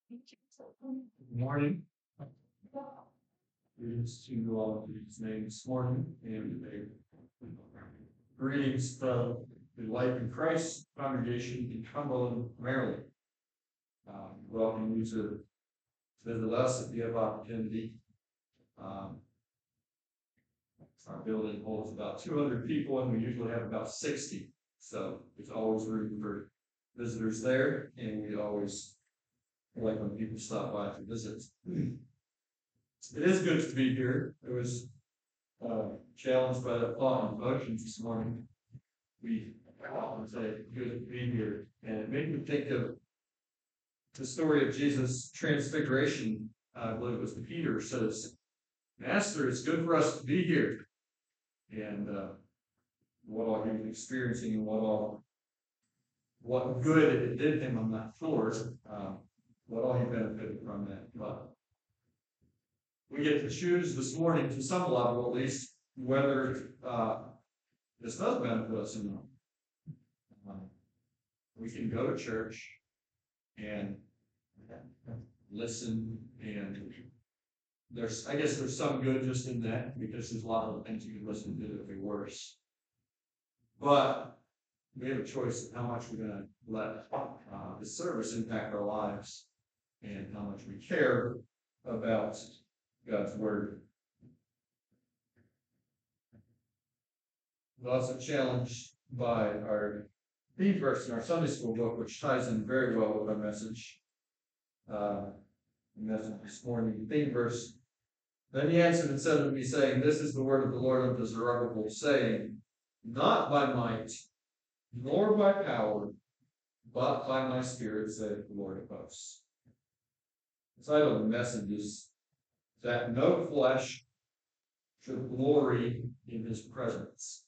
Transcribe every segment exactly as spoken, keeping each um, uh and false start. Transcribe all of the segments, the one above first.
Good morning. Greetings to all of you name this morning and a greetings from the Life in Christ congregation in Cumberland, Maryland. Um, welcome you to visit us if you have opportunity. Um, our building holds about two hundred people and we usually have about sixty. So there's always room for visitors there, and we always like when people stop by to visit. It is good to be here. It was uh, challenged by the thought and emotions this morning. We would say good to be here, and it made me think of the story of Jesus' transfiguration. I believe it was Peter says, "Master, it's good for us to be here," and uh, what all he was experiencing and what all what good it did him. I'm not sure um, what all he benefited from that, but we get to choose this morning, to some level at least, whether uh, this does benefit us or not. Um, we can go to church and listen, and there's, I guess there's some good just in that, because there's a lot of things you can listen to that would be worse. But we have a choice of how much we're going to let uh, the service impact our lives and how much we care about God's Word. We're also challenged by our theme verse in our Sunday school book, which ties in very well with our message. Uh, the message this morning, the theme verse. Then he answered and said unto me, saying, This is the word of the Lord unto Zerubbabel, saying, Not by might, nor by power, but by my Spirit, saith the Lord of hosts. The title of the message is that no flesh should glory in his presence.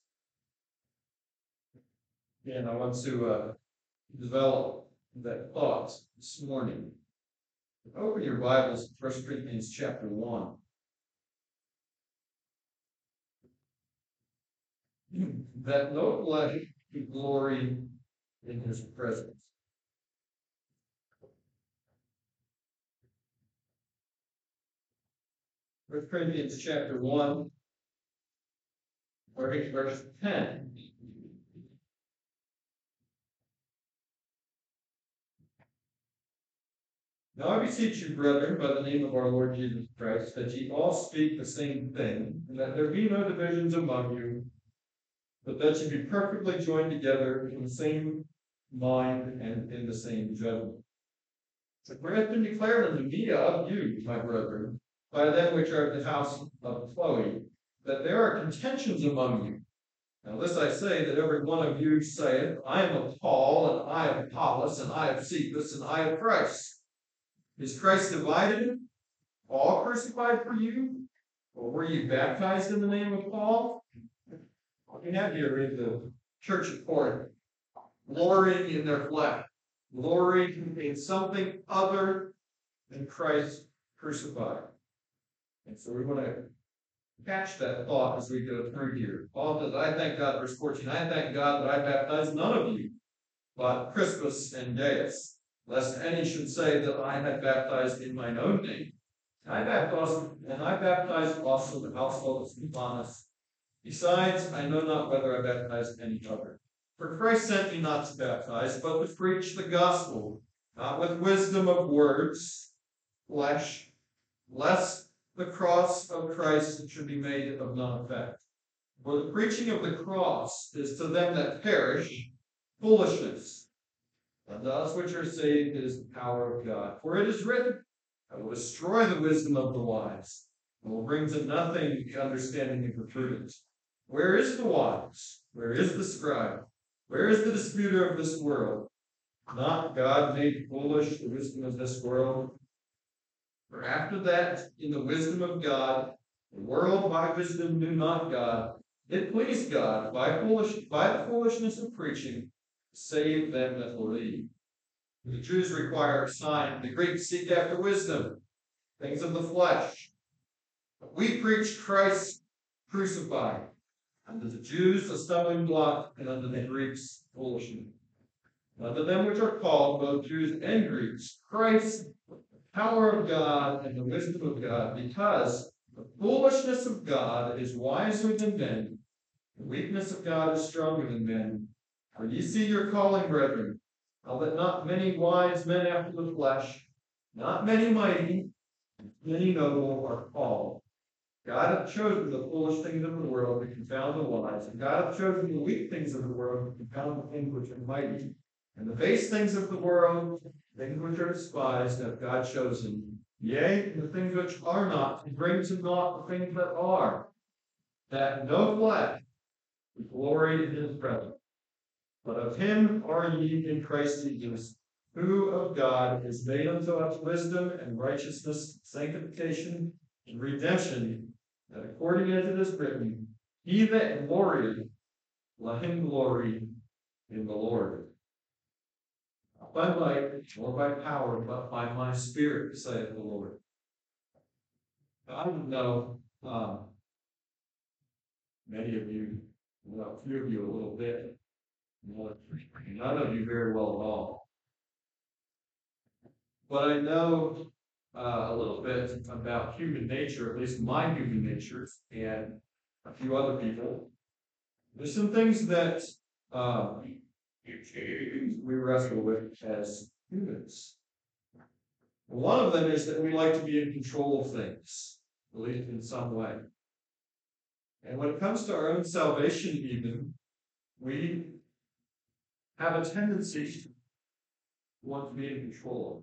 And I want to uh, develop that thought this morning. Open your Bibles to First Corinthians chapter one. That no flesh should glory in his presence. First Corinthians chapter one, verse ten. Now I beseech you, brethren, by the name of our Lord Jesus Christ, that ye all speak the same thing, and that there be no divisions among you, but that ye be perfectly joined together in the same mind and in the same judgment. For it hath been declared unto me of you, my brethren, by them which are of the house of Chloe, that there are contentions among you. Now this I say, that every one of you saith, I am of Paul, and I of Apollos, and I of Cephas, and I of Christ. Is Christ divided? All crucified for you? Or were you baptized in the name of Paul? What we have here is the church of Corinth, glorying in their flesh, glorying in something other than Christ crucified. And so we want to catch that thought as we go through here. Paul says, I thank God, verse fourteen, I thank God that I baptized none of you, but Crispus and Gaius, lest any should say that I had baptized in mine own name. I baptized, and I baptized also the household of Stephanas. Besides, I know not whether I baptized any other. For Christ sent me not to baptize, but to preach the gospel, not with wisdom of words, flesh, lest the cross of Christ should be made of none effect. For the preaching of the cross is to them that perish foolishness, and to us which are saved it is the power of God. For it is written, I will destroy the wisdom of the wise, and will bring to nothing the understanding of the prudent. Where is the wise? Where is the scribe? Where is the disputer of this world? Not God made foolish the wisdom of this world? For after that, in the wisdom of God, the world by wisdom knew not God. It pleased God by foolish by the foolishness of preaching to save them that believe. The Jews require a sign, the Greeks seek after wisdom, things of the flesh. But we preach Christ crucified, unto the Jews a stumbling block, and unto the Greeks foolishness. Unto them which are called, both Jews and Greeks, Christ power of God and the wisdom of God, because the foolishness of God is wiser than men, the weakness of God is stronger than men. For ye see your calling, brethren, how that not many wise men after the flesh, not many mighty, many noble are called. God hath chosen the foolish things of the world to confound the wise, and God hath chosen the weak things of the world to confound the things which are mighty. And the base things of the world, things which are despised, hath God chosen, yea, the things which are not, to bring to naught the things that are, that no flesh would glory in his presence. But of him are ye in Christ Jesus, who of God is made unto us wisdom and righteousness, sanctification, and redemption, that according as it is written, he that glorieth, let him glory in the Lord. Not by might, nor by power, but by my spirit, saith the Lord. I don't know, um, many of you, well, a few of you a little bit, none of you very well at all. But I know uh, a little bit about human nature, at least my human nature, and a few other people. There's some things that um, we wrestle with as humans. One of them is that we like to be in control of things, at least in some way. And when it comes to our own salvation, even, we have a tendency to want to be in control.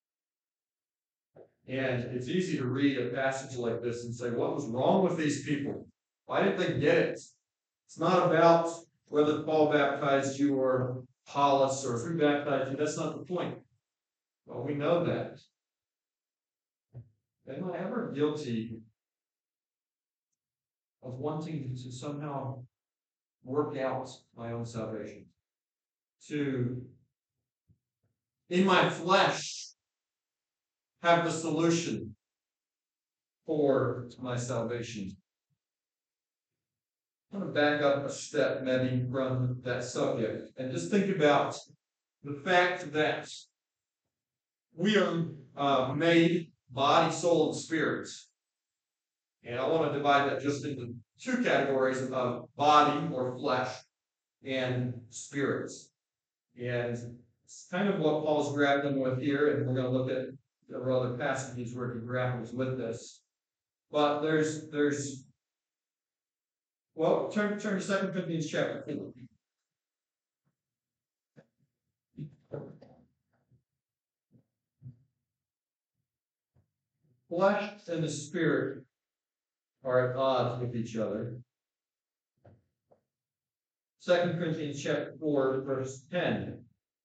And it's easy to read a passage like this and say, what was wrong with these people? Why didn't they get it? It's not about whether Paul baptized you or Apollos or who baptized you. That's not the point. Well, we know that. Am I ever guilty of wanting to somehow work out my own salvation? To, in my flesh, have the solution for my salvation? I'm going to back up a step, maybe from that subject, and just think about the fact that we are uh, made body, soul, and spirit. And I want to divide that just into two categories of body or flesh and spirits. And it's kind of what Paul's grappling with here, and we're going to look at several other passages where he grapples with this. But there's there's well, turn turn to Second Corinthians chapter four. Flesh and the spirit are at odds with each other. Second Corinthians chapter four, verse ten.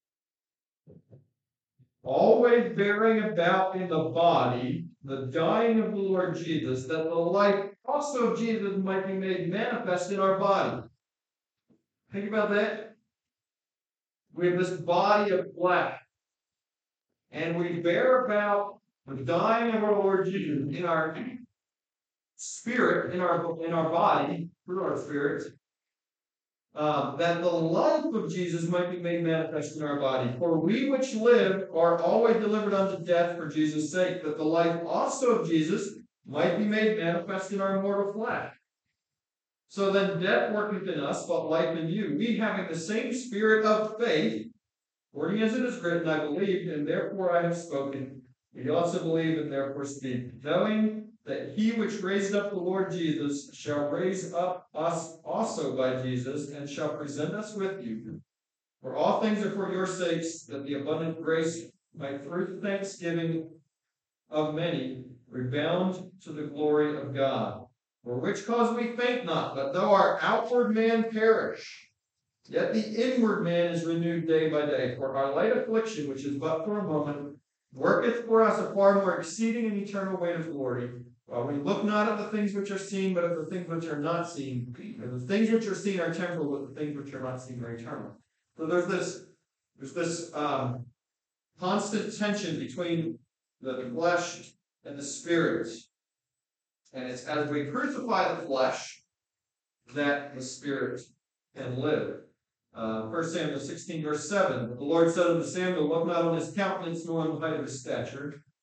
Always bearing about in the body the dying of the Lord Jesus, that the life also of Jesus might be made manifest in our body. Think about that. We have this body of flesh, and we bear about the dying of our Lord Jesus in our spirit, in our in our body, through our spirit, uh, that the life of Jesus might be made manifest in our body. For we which live are always delivered unto death for Jesus' sake, that the life also of Jesus might be made manifest in our mortal flesh. So then death worketh in us, but life in you. We having the same spirit of faith, according as it is written, I believed, and therefore I have spoken. We also believe, and therefore speak, knowing that he which raised up the Lord Jesus shall raise up us also by Jesus, and shall present us with you. For all things are for your sakes, that the abundant grace might through thanksgiving of many rebound to the glory of God. For which cause we faint not, but though our outward man perish, yet the inward man is renewed day by day. For our light affliction, which is but for a moment, worketh for us a far more exceeding and eternal weight of glory. While we look not at the things which are seen, but at the things which are not seen. And the things which are seen are temporal, but the things which are not seen are eternal. So there's this, there's this um, constant tension between the flesh and the spirit. And it's as we crucify the flesh that the spirit can live. Uh, First Samuel sixteen, verse seven. The Lord said unto Samuel, look not on his countenance, nor on the height of his stature,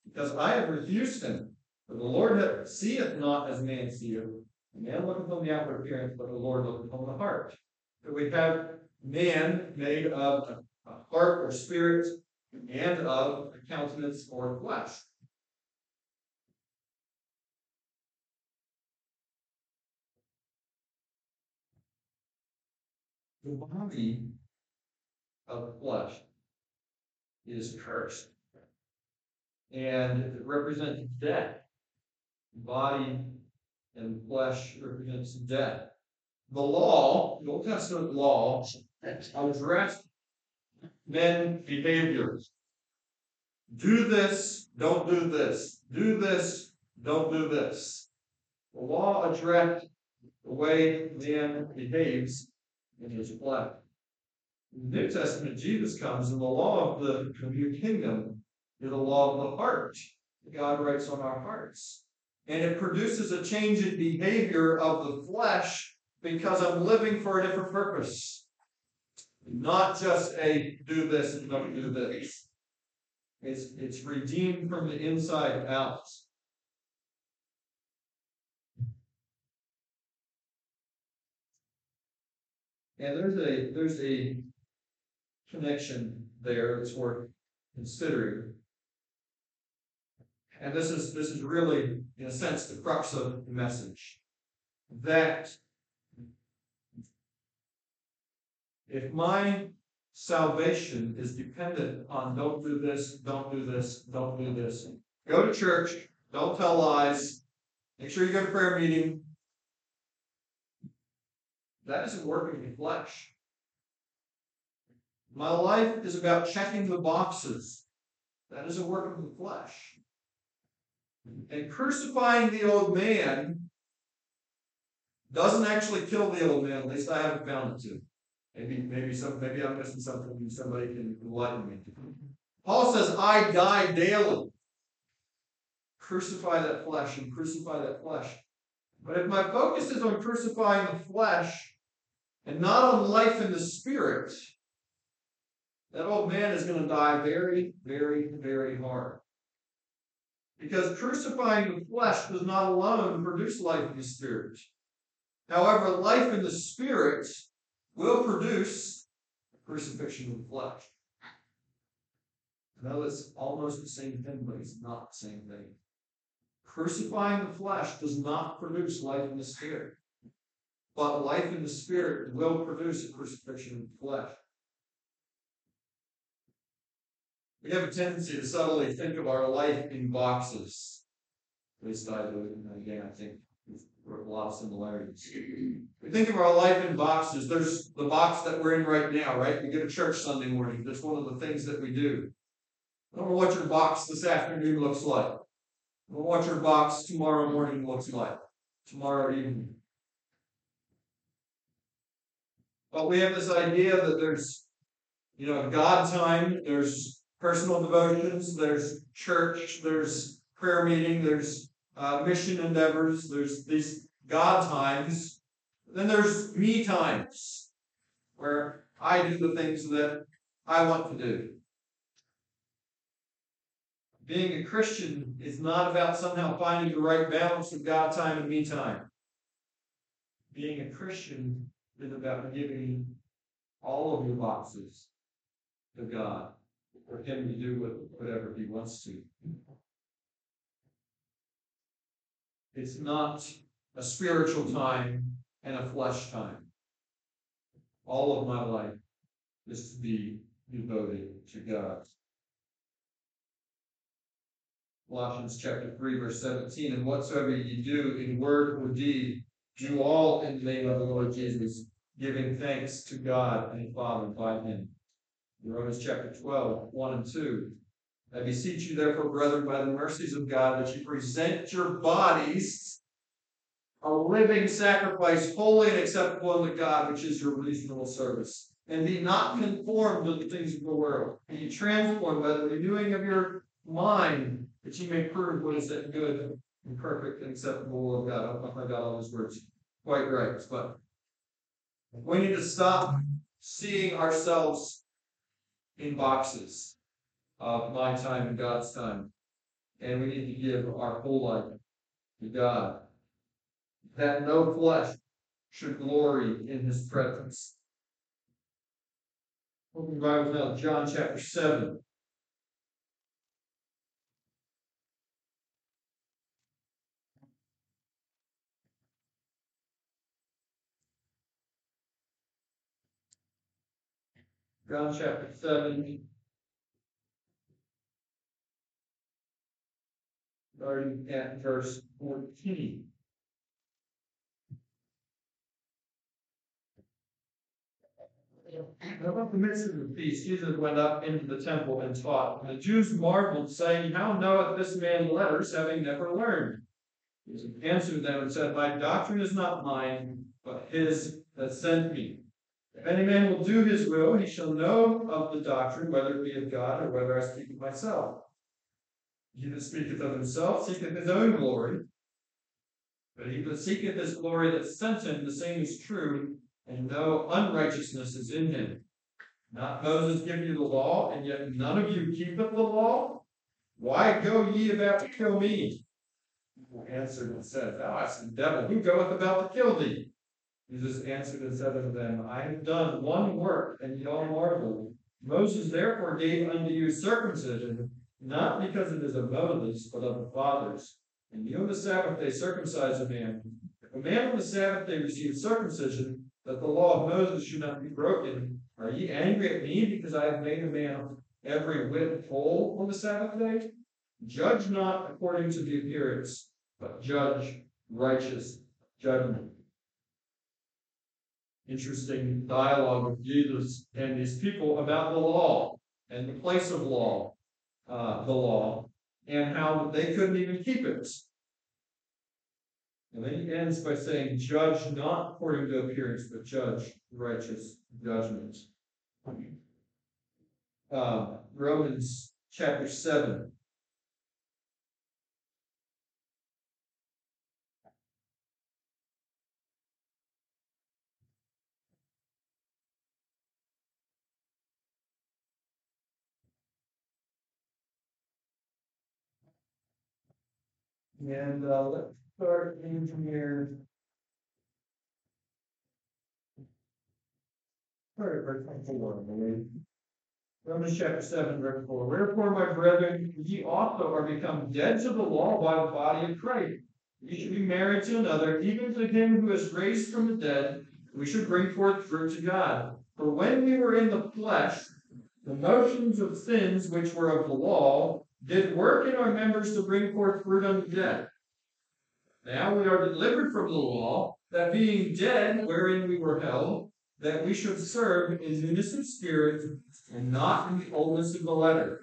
because I have refused him. For the Lord seeth not as man seeth. A man looketh on the outward appearance, but the Lord looketh on the heart. So we have man made of a heart or spirit and of a countenance or flesh. The body of flesh is cursed, and it represents death. Body and flesh represents death. The law, the Old Testament law, addressed men's behaviors. Do this, don't do this. Do this, don't do this. The law addressed the way man behaves in his flesh. In the New Testament, Jesus comes, and the law of the new kingdom is the law of the heart that God writes on our hearts. And it produces a change in behavior of the flesh because I'm living for a different purpose. Not just a do this and don't do this. It's, it's redeemed from the inside out. And there's a there's a connection there that's worth considering. And this is this is really, in a sense, the crux of the message. That if my salvation is dependent on don't do this, don't do this, don't do this, go to church, don't tell lies, make sure you go to prayer meeting, that isn't working in flesh. My life is about checking the boxes. That isn't working in the flesh. And crucifying the old man doesn't actually kill the old man, at least I haven't found it to. Maybe, maybe some maybe I'm missing something and somebody can enlighten me. Paul says, I die daily. Crucify that flesh and crucify that flesh. But if my focus is on crucifying the flesh and not on life in the spirit, that old man is going to die very, very, very hard. Because crucifying the flesh does not alone produce life in the spirit. However, life in the spirit will produce crucifixion of the flesh. I know it's almost the same thing, but it's not the same thing. Crucifying the flesh does not produce life in the spirit. But life in the spirit will produce a crucifixion of the flesh. We have a tendency to subtly think of our life in boxes. At least I do. And again, I think we're a lot of similarities. We think of our life in boxes. There's the box that we're in right now, right? We go to church Sunday morning. That's one of the things that we do. I don't know what your box this afternoon looks like. I don't know what your box tomorrow morning looks like. Tomorrow evening. But we have this idea that there's, you know, God time, there's personal devotions, there's church, there's prayer meeting, there's uh, mission endeavors, there's these God times. Then there's me times, where I do the things that I want to do. Being a Christian is not about somehow finding the right balance of God time and me time. Being a Christian is about giving all of your boxes to God, for Him to do whatever He wants to. It's not a spiritual time and a flesh time. All of my life is to be devoted to God. Colossians chapter three, verse seventeen, and whatsoever you do in word or deed, do all in the name of the Lord Jesus, giving thanks to God and Father by Him. Romans chapter twelve, one and two. I beseech you, therefore, brethren, by the mercies of God, that you present your bodies a living sacrifice, holy and acceptable unto God, which is your reasonable service. And be not conformed to the things of the world. And be transformed by the renewing of your mind, that you may prove what is that good and perfect and acceptable will of God. I don't know if I got all those words quite right, but we need to stop seeing ourselves in boxes of my time and God's time. and we need to give our whole life to God. That no flesh should glory in his presence. Open your Bibles now to John chapter seven. John chapter seven, starting at verse fourteen. And about the midst of the feast, Jesus went up into the temple and taught. And the Jews marveled, saying, How knoweth this man letters, having never learned? Jesus answered them and said, My doctrine is not mine, but his that sent me. If any man will do his will, he shall know of the doctrine, whether it be of God or whether I speak of myself. He that speaketh of himself seeketh his own glory, but he that seeketh his glory that sent him, the same is true, and no unrighteousness is in him. Not Moses give you the law, and yet none of you keepeth the law? Why go ye about to kill me? He answered and said, Thou hast the devil, who goeth about to kill thee? Jesus answered and said unto them, I have done one work, and ye all marvel. Moses therefore gave unto you circumcision, not because it is of Moses, but of the fathers. And you on the Sabbath day circumcise a man. If a man on the Sabbath day receive circumcision, that the law of Moses should not be broken, are ye angry at me because I have made a man every whit whole on the Sabbath day? Judge not according to the appearance, but judge righteous judgment. Interesting dialogue with Jesus and these people about the law and the place of law, uh, the law, and how they couldn't even keep it. And then he ends by saying, Judge not according to appearance, but judge righteous judgment. Uh, Romans chapter seven. And uh, let's start in here. Start at verse four, I believe. Romans chapter seven, verse four. Wherefore, my brethren, ye also are become dead to the law by the body of Christ. Ye should be married to another, even to him who is raised from the dead. We should bring forth fruit to God. For when we were in the flesh, the motions of sins which were of the law did work in our members to bring forth fruit unto death. Now we are delivered from the law, that being dead wherein we were held, that we should serve in newness of spirit, and not in the oldness of the letter.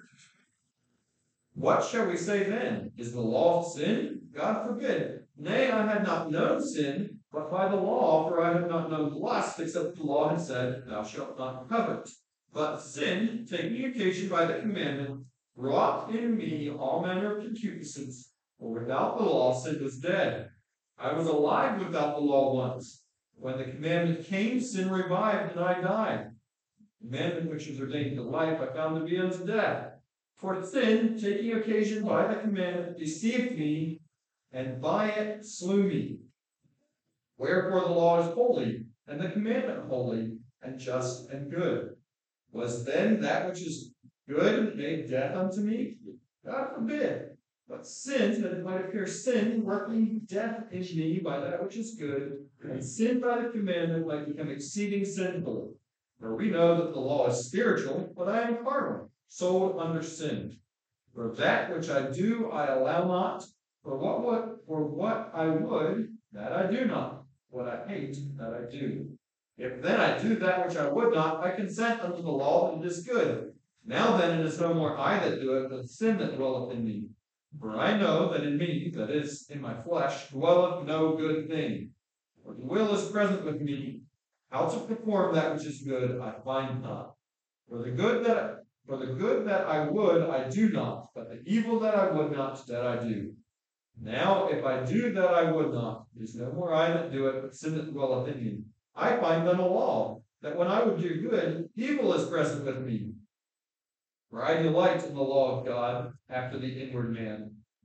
What shall we say then? Is the law sin? God forbid. Nay, I had not known sin, but by the law, for I had not known lust, except the law had said, Thou shalt not covet. But sin, taking occasion by the commandment, wrought in me all manner of concupiscence. For without the law, sin was dead. I was alive without the law once. When the commandment came, sin revived, and I died. The commandment which was ordained to life, I found to be unto death. For sin, taking occasion by the commandment, deceived me, and by it slew me. Wherefore the law is holy, and the commandment holy, and just, and good. Was then that which is good made death unto me? God forbid. But sin, that it might appear sin, working death in me by that which is good, and sin by the commandment might become exceeding sinful. For we know that the law is spiritual, but I am carnal, sold under sin. For that which I do I allow not, for what, what for what I would, that I do not, what I hate, that I do. If then I do that which I would not, I consent unto the law that it is good. Now then it is no more I that do it, but sin that dwelleth in me. For I know that in me, that is, in my flesh, dwelleth no good thing. For the will is present with me, how to perform that which is good I find not. For the good that for the good that I would I do not, but the evil that I would not, that I do. Now if I do that I would not, it is no more I that do it, but sin that dwelleth in me. I find then a law, that when I would do good, evil is present with me. For I delight in the law of God after the inward man.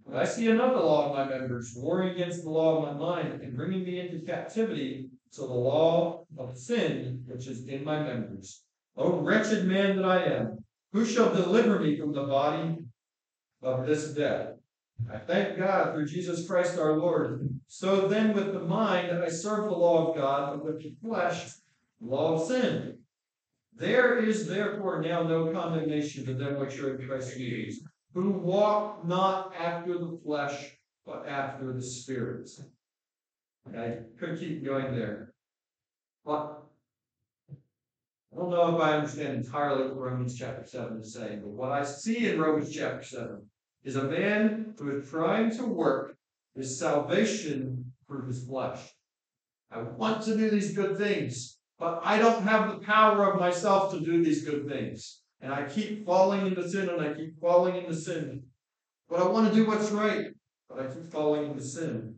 But I see another law in my members, warring against the law of my mind and bringing me into captivity to the law of sin which is in my members. O wretched man that I am, who shall deliver me from the body of this death? I thank God through Jesus Christ our Lord. So then with the mind I serve the law of God, but with the flesh, the law of sin. There is therefore now no condemnation to them which are in Christ Jesus, who walk not after the flesh, but after the Spirit. I could keep going there. But I don't know if I understand entirely what Romans chapter seven is saying, but what I see in Romans chapter seven is a man who is trying to work his salvation through his flesh. I want to do these good things, but I don't have the power of myself to do these good things. And I keep falling into sin and I keep falling into sin. But I want to do what's right, but I keep falling into sin.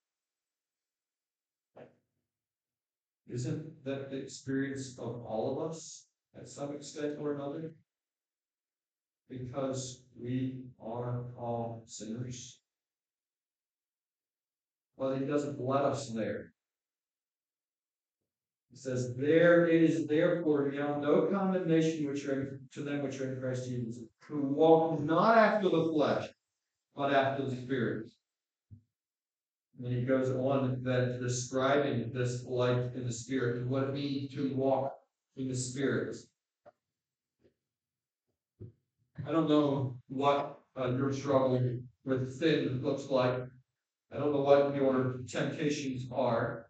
Isn't that the experience of all of us at some extent or another? Because we are all sinners. But he doesn't let us there. He says, there is therefore now no condemnation which are in, to them which are in Christ Jesus, who walk not after the flesh, but after the Spirit. And he goes on then describing this life in the Spirit and what it means to walk in the Spirit. I don't know what uh, your struggle with sin looks like. I don't know what your temptations are.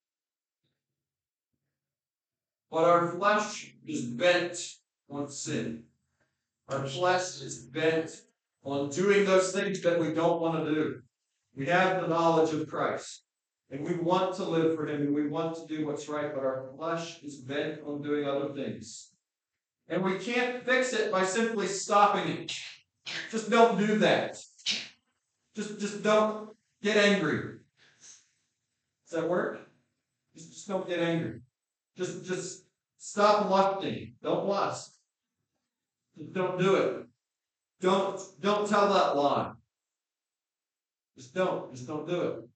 But our flesh is bent on sin. Our flesh is bent on doing those things that we don't want to do. We have the knowledge of Christ, and we want to live for Him, and we want to do what's right, but our flesh is bent on doing other things. And we can't fix it by simply stopping it. Just don't do that. Just, just don't get angry. Does that work? Just, just don't get angry. Just, just stop lusting. Don't lust. Just don't do it. Don't, don't tell that lie. Just don't. Just don't do it.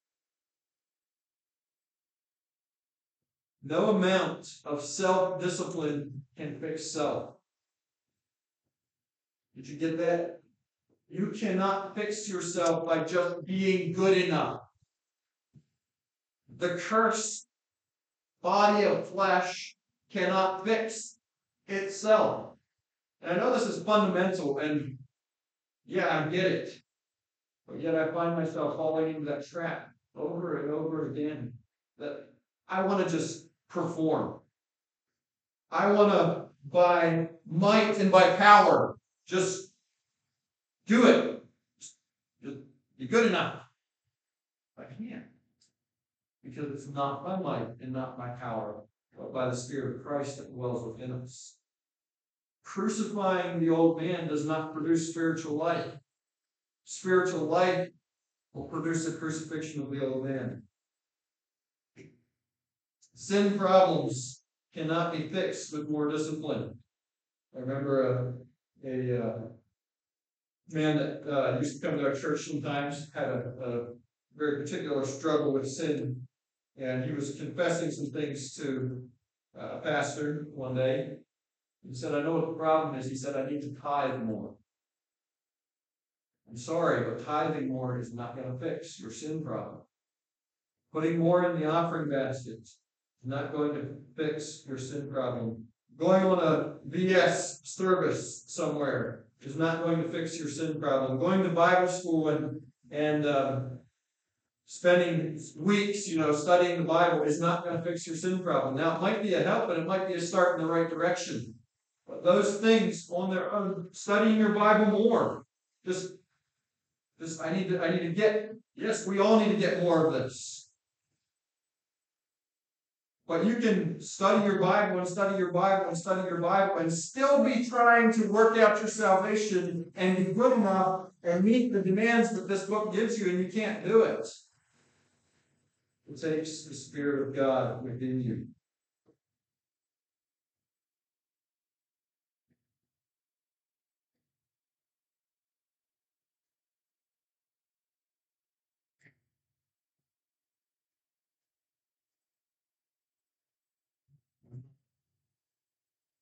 No amount of self-discipline can fix self. Did you get that? You cannot fix yourself by just being good enough. The cursed body of flesh cannot fix itself. And I know this is fundamental, and yeah, I get it. But yet I find myself falling into that trap over and over again. That I want to just perform. I want to, by might and by power, just do it. Just be good enough. I can't. Because it's not by might and not by power, but by the Spirit of Christ that dwells within us. Crucifying the old man does not produce spiritual life. Spiritual life will produce the crucifixion of the old man. Sin problems cannot be fixed with more discipline. I remember a, a uh, man that uh, used to come to our church sometimes, had a, a very particular struggle with sin, and he was confessing some things to uh, a pastor one day. He said, I know what the problem is. He said, I need to tithe more. I'm sorry, but tithing more is not going to fix your sin problem. Putting more in the offering basket is not going to fix your sin problem. Going on a V S service somewhere is not going to fix your sin problem. Going to Bible school and and um, spending weeks, you know, studying the Bible is not going to fix your sin problem. Now, it might be a help and it might be a start in the right direction. But those things on their own, studying your Bible more, just, just I need to, I need to get. Yes, we all need to get more of this. But you can study your Bible and study your Bible and study your Bible and still be trying to work out your salvation and be good enough and meet the demands that this book gives you, and you can't do it. It takes the Spirit of God within you.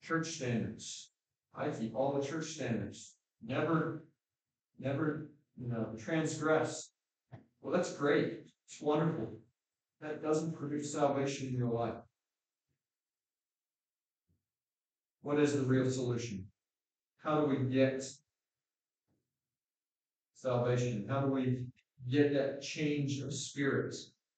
church standards. I keep all the church standards. Never, never, you know, transgress. Well, that's great. It's wonderful. That doesn't produce salvation in your life. What is the real solution? How do we get salvation? How do we get that change of spirit?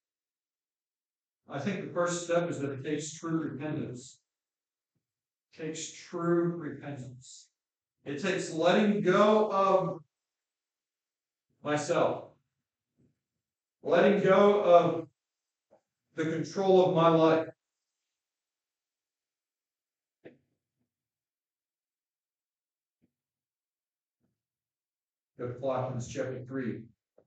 I think the first step is that it takes true repentance. It takes true repentance. It takes letting go of myself. Letting go of the control of my life. Go to Colossians chapter three.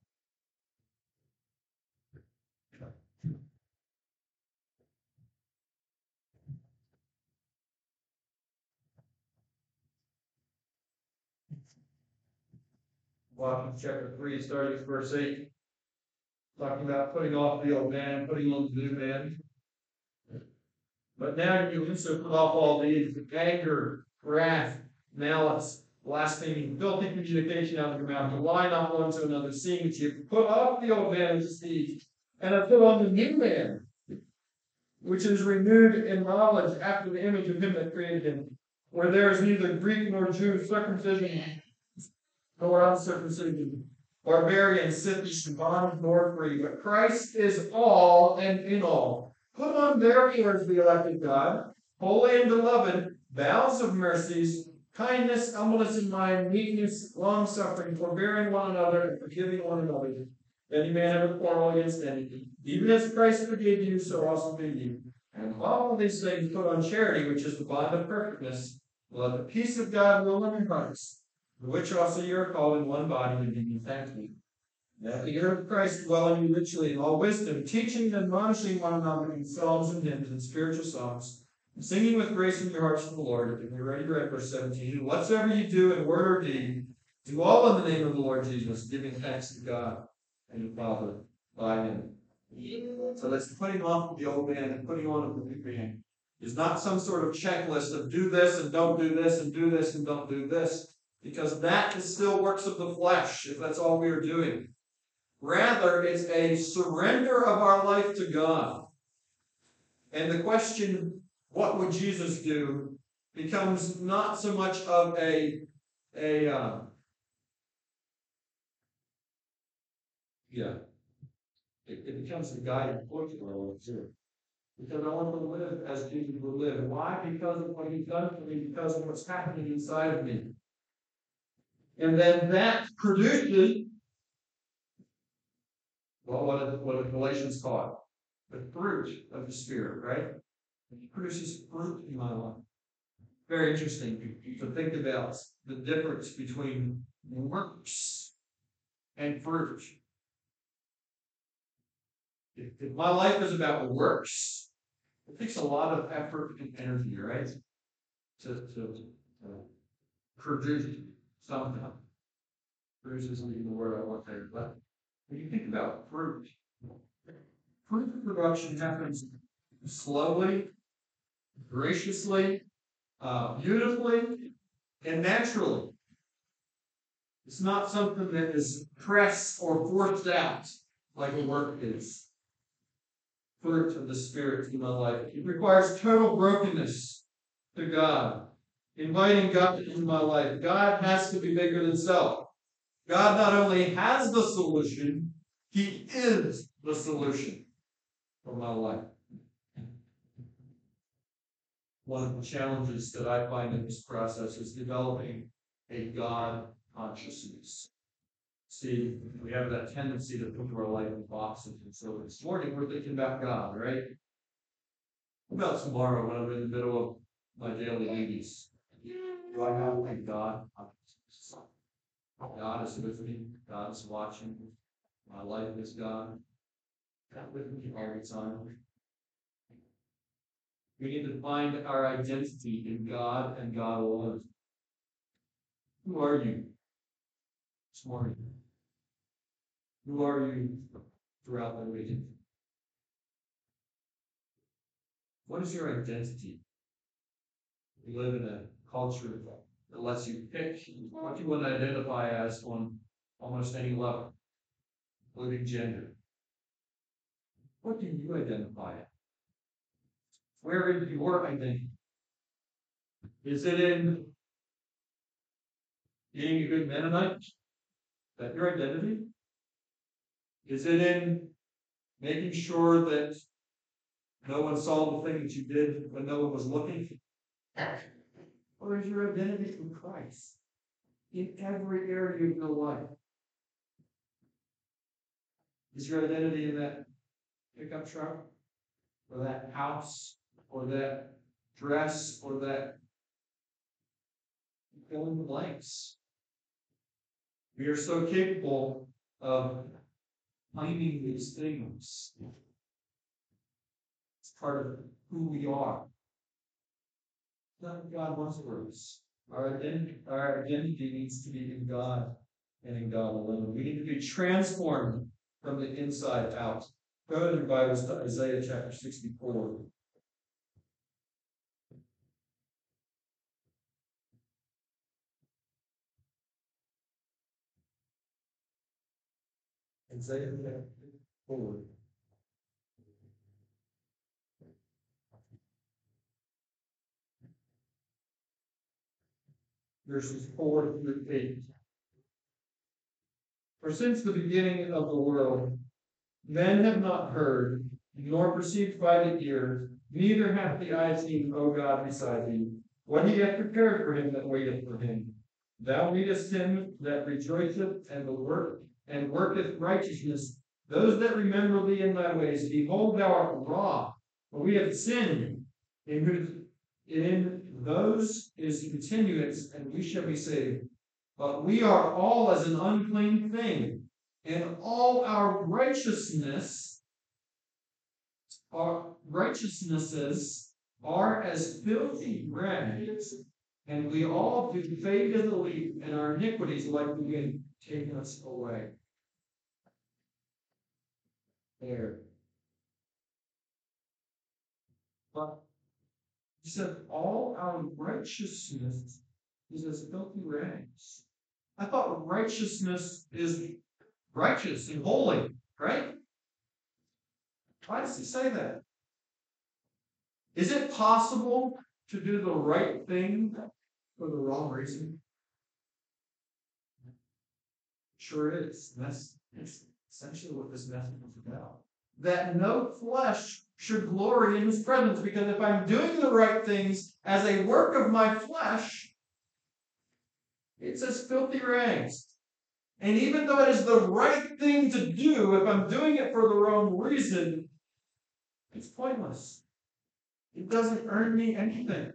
Colossians chapter three, starting at verse eight. Talking about putting off the old man, putting on the new man. But now you also put off all these: anger, wrath, malice, blaspheming, filthy communication out of your mouth. Lie not one to another, seeing that you put off the old man and his deeds, and have put on the new man, which is renewed in knowledge after the image of him that created him, where there is neither Greek nor Jew, circumcision nor uncircumcision, barbarian, Scythian, bond nor free, but Christ is all and in all. Put on therefore as the elect of God, holy and beloved, bowels of mercies, kindness, humbleness of mind, meekness, long-suffering, forbearing one another, and forgiving one another. If any man ever quarrel against anything, even as Christ forgave you, so also do you. And all these things put on charity, which is the bond of perfectness. Let the peace of God rule in your hearts, for which also you are called in one body, and giving thanks. That the ear of Christ dwell in you richly in all wisdom, teaching and admonishing one another in psalms and hymns and spiritual songs, singing with grace in your hearts to the Lord. If we already read verse seventeen, whatsoever you do in word or deed, do all in the name of the Lord Jesus, giving thanks to God and the Father by him. So that's putting off the old man and putting on the new man. It's not some sort of checklist of do this and don't do this and do this and don't do this, because that is still works of the flesh, if that's all we are doing. Rather, it's a surrender of our life to God. And the question, what would Jesus do, becomes not so much of a, a uh, yeah, it, it becomes the guiding force of our life too. Because I want to live as Jesus would live. Why? Because of what he's done for me, because of what's happening inside of me. And then that produces, well, what is, what is Galatians called? The fruit of the Spirit, right? It produces fruit in my life. Very interesting to think about the difference between works and fruit. If, if my life is about works, it takes a lot of effort and energy, right? To, to, to produce something. Produce isn't even the word I want there, but when you think about fruit, fruit production happens slowly, graciously, uh, beautifully, and naturally. It's not something that is pressed or forced out like a work is. Fruit of the Spirit in my life. It requires total brokenness to God, inviting God into my life. God has to be bigger than self. God not only has the solution, he is the solution for my life. One of the challenges that I find in this process is developing a God consciousness. See, we have that tendency to put our life in boxes. And so this morning we're thinking about God, right? What about tomorrow when I'm in the middle of my daily duties? Do I have a God consciousness? God is with me. God is watching. My life is God. God with me all the time. We need to find our identity in God and God alone. Who are you this morning? Who are you throughout the week? What is your identity? We live in a culture that lets you pick what you want to identify as on almost any level, including gender. What do you identify as? Where is your identity? Is it in being a good Mennonite? Is that your identity? Is it in making sure that no one saw the thing that you did when no one was looking? Or is your identity in Christ in every area of your life? Is your identity in that pickup truck, or that house, or that dress, or that fill in the blanks? We are so capable of claiming these things. It's part of who we are. Not what God wants for us. Our identity, our identity needs to be in God and in God alone. We need to be transformed from the inside out. Go to your Bibles to Isaiah chapter sixty-four. Isaiah four. Verses four through eight. For since the beginning of the world, men have not heard, nor perceived by the ear, neither hath the eye seen, O God, beside thee, what he hath prepared for him that waiteth for him. Thou meetest him that rejoiceth and the work and worketh righteousness, those that remember thee in thy ways. Behold, thou art raw, for we have sinned, in whose in those is continuance, and we shall be saved. But we are all as an unclean thing, and all our righteousness, our righteousnesses are as filthy rags, and we all do fade as a leaf, and our iniquities like the wind take us away. There. But he said, all our righteousness is as filthy rags. I thought righteousness is righteous and holy, right? Why does he say that? Is it possible to do the right thing for the wrong reason? Sure is. That's, that's essentially what this message is about. That no flesh should glory in his presence, because if I'm doing the right things as a work of my flesh, it's as filthy rags. And even though it is the right thing to do, if I'm doing it for the wrong reason, it's pointless. It doesn't earn me anything.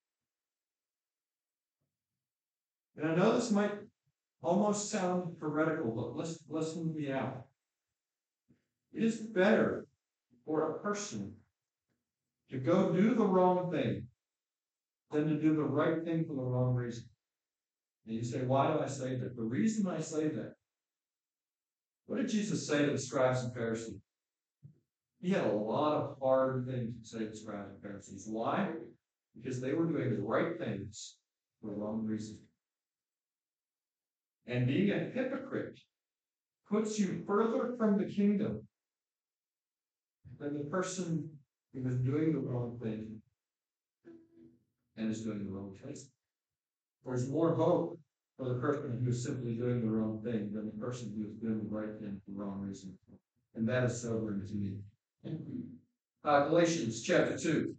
And I know this might almost sound heretical, but let's listen me out. It is better for a person to go do the wrong thing than to do the right thing for the wrong reason. And you say, why do I say that? The reason I say that, what did Jesus say to the scribes and Pharisees? He had a lot of hard things to say to the scribes and Pharisees. Why? Because they were doing the right things for the wrong reason. And being a hypocrite puts you further from the kingdom than the person who is doing the wrong thing and is doing the wrong thing. There's more hope for the person who is simply doing the wrong thing than the person who is doing the right thing for the wrong reason. And that is sobering to me. Uh, Galatians chapter two.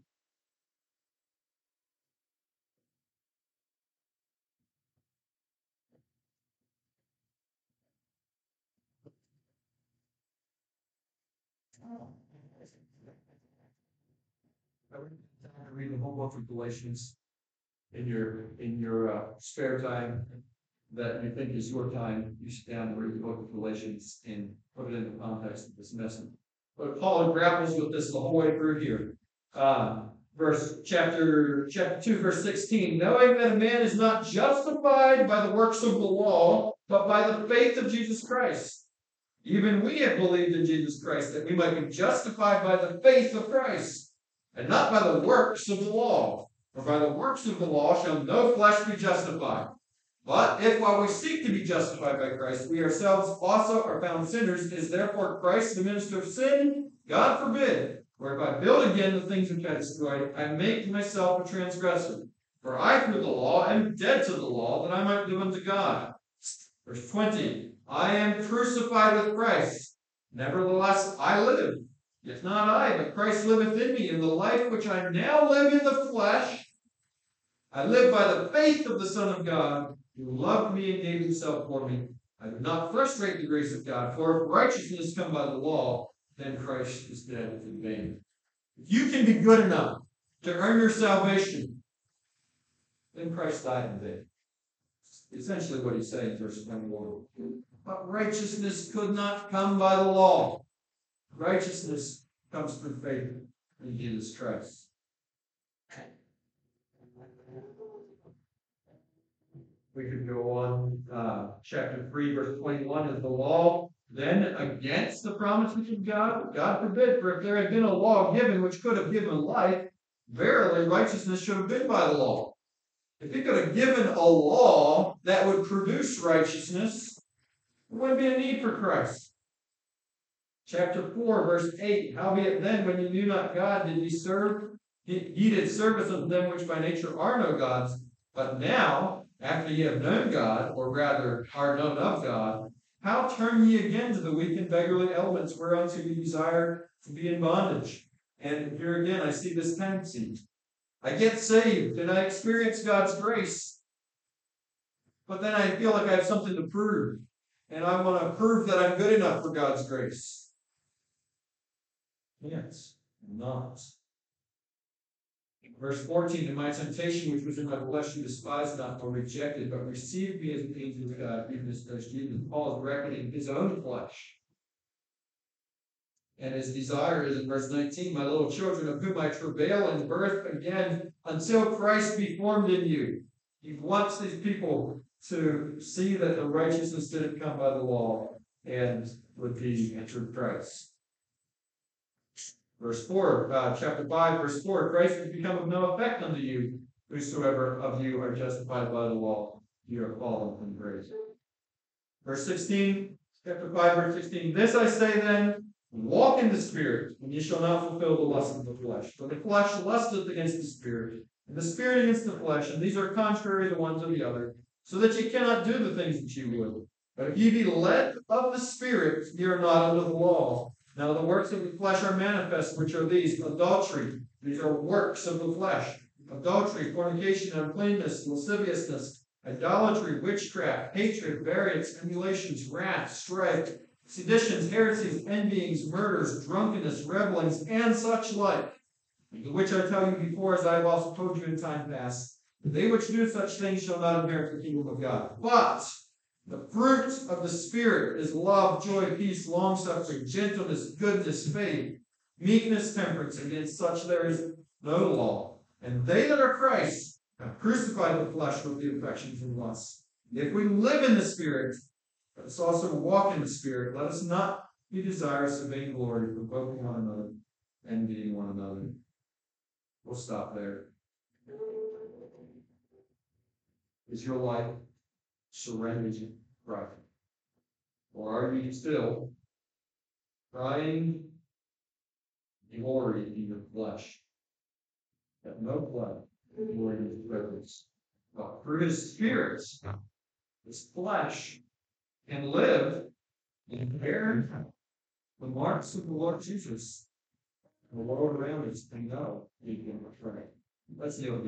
I read the whole book of Galatians in your in your uh, spare time that you think is your time. You sit down and read the book of Galatians and put it in the context of this message. But Paul grapples with this the whole way through here. Uh, verse chapter chapter two, verse sixteen. Knowing that a man is not justified by the works of the law, but by the faith of Jesus Christ. Even we have believed in Jesus Christ, that we might be justified by the faith of Christ, and not by the works of the law. For by the works of the law shall no flesh be justified. But if while we seek to be justified by Christ, we ourselves also are found sinners, is therefore Christ the minister of sin? God forbid. For if I build again the things which I destroyed, I make myself a transgressor. For I through the law am dead to the law, that I might live unto God. Verse twenty, I am crucified with Christ. Nevertheless I live. Yet not I, but Christ liveth in me. In the life which I now live in the flesh, I live by the faith of the Son of God, who loved me and gave himself for me. I do not frustrate the grace of God, for if righteousness come by the law, then Christ is dead in vain. If you can be good enough to earn your salvation, then Christ died in vain. Essentially what he's saying, verse twenty-one. But righteousness could not come by the law. Righteousness comes through faith in Jesus Christ. We could go on. Uh, chapter three, verse twenty-one is the law then against the promises of God? God forbid, for if there had been a law given which could have given life, verily righteousness should have been by the law. If he could have given a law that would produce righteousness, there wouldn't be a need for Christ. Chapter four, verse eight, howbeit then, when you knew not God, did ye serve? Ye, ye did service unto them which by nature are no gods. But now, after ye have known God, or rather are known of God, how turn ye again to the weak and beggarly elements whereunto ye desire to be in bondage? And here again, I see this tendency. I get saved and I experience God's grace, but then I feel like I have something to prove, and I want to prove that I'm good enough for God's grace. Yes, I'm not. Verse fourteen, in my temptation which was in my flesh you despised not nor rejected, but received me as an angel of God, even as does Jesus. Paul is reckoning his own flesh. And his desire is in verse nineteen, my little children, of whom I travail in birth again until Christ be formed in you. He wants these people to see that the righteousness didn't come by the law and would be through Christ. Verse four, uh, chapter five, verse four, Christ has become of no effect unto you, whosoever of you are justified by the law, you are fallen from grace. Verse sixteen, chapter five, verse sixteen, this I say then, walk in the Spirit, and ye shall not fulfill the lust of the flesh. For the flesh lusteth against the Spirit, and the Spirit against the flesh, and these are contrary the one to the other, so that ye cannot do the things that ye would. But if ye be led of the Spirit, ye are not under the law. Now the works of the flesh are manifest, which are these: adultery. These are works of the flesh. Adultery, fornication, uncleanness, lasciviousness, idolatry, witchcraft, hatred, variance, emulations, wrath, strife, seditions, heresies, envyings, murders, drunkenness, revelings, and such like, the which I tell you before, as I have also told you in time past, that they which do such things shall not inherit the kingdom of God. But the fruit of the Spirit is love, joy, peace, long-suffering, gentleness, goodness, faith, meekness, temperance. Against such there is no law. And they that are Christ have crucified the flesh with the affections and lusts. If we live in the Spirit, let us also walk in the Spirit. Let us not be desirous of vainglory, provoking one another, envying one another. We'll stop there. Is your life surrendered to Christ? Or are you still trying glory in your flesh? Have no flesh glory in his presence. But through his Spirit, his flesh can live and bear the marks of the Lord Jesus. The world around us can know he can pray. Let's kneel.